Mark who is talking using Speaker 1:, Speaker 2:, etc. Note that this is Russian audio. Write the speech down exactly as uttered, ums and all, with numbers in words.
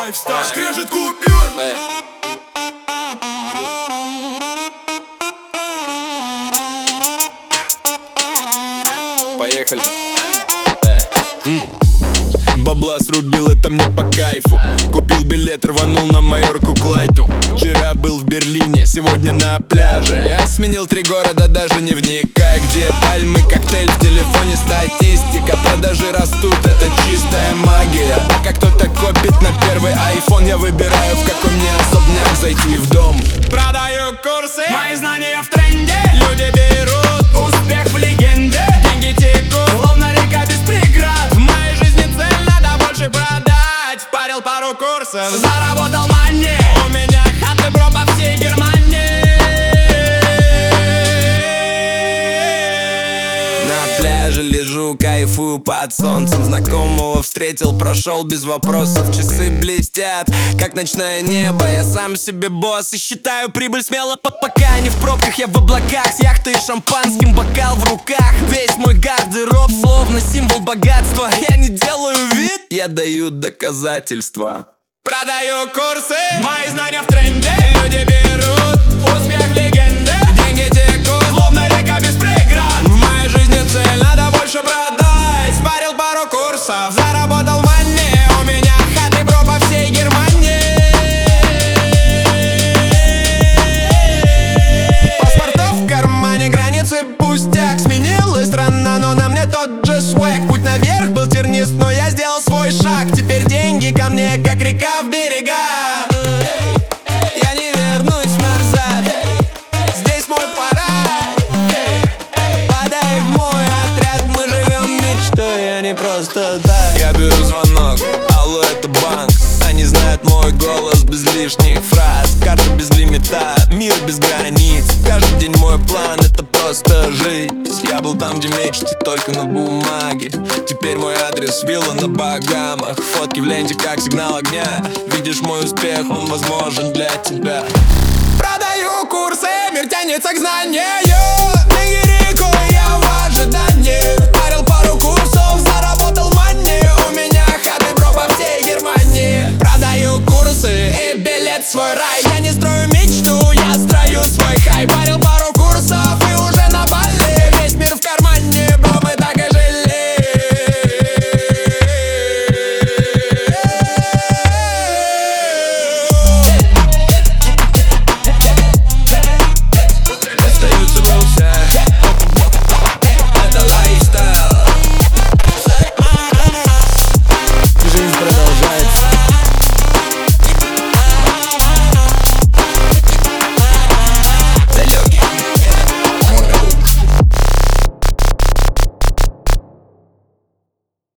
Speaker 1: лайфстайл, скрежет купюр.
Speaker 2: Поехали. Бабла срубил, это мне по кайфу. Купил билет, рванул на Майорку к Лайту. Вчера был в Берлине, сегодня на пляже. Я сменил три города, даже не вникая, где пальмы, коктейль, в телефоне статистика. Продажи растут, это чистая магия. Пока кто-то копит на первый айфон, я выбираю, в какой мне особняк зайти в дом.
Speaker 1: Продаю курсы, мои знания в тренде. Люди берут успех в легенде. Деньги текут, словно река без преград. В моей жизни цель надо больше продать. Впарил пару курсов, заработал мани. У меня хаты, бро, по всей Германии.
Speaker 2: На пляже лежу, кайфую под солнцем. Знакомого встретил, прошел без вопросов. Часы блестят, как ночное небо. Я сам себе босс и считаю прибыль смело. Пока не в пробках, я в облаках. С яхтой и шампанским, бокал в руках. Весь мой гардероб словно символ богатства. Я не делаю вид, я даю доказательства.
Speaker 1: Продаю курсы, мои знания в тренде. Люди берут успех в легенде. Деньги текут, словно река без преград. В моей жизни цель надо больше продать. Спарил пару курсов, заработал мани. У меня хаты, бро, по всей Германии. Паспортов в кармане, границы пустяк. Сменилась страна, но на мне тот же свэг. Путь наверх был тернист, но я сделал свой шаг. Теперь деньги ко мне, как река в берега. Я не вернусь назад, здесь мой парад. Подай в мой отряд, мы живем мечтой, а не просто так.
Speaker 2: Я беру звонок, алло, это банк. Они знают мой голос без лишних фраз. Карта без лимита, мир без границ. Каждый день мой план — это просто жить. Я был там, где мечты только на бумаге. Теперь мой адрес — вилла на Багамах. Фотки в ленте, как сигнал огня. Видишь мой успех, он возможен для тебя.
Speaker 1: Продаю курсы, мир тянется к знанию.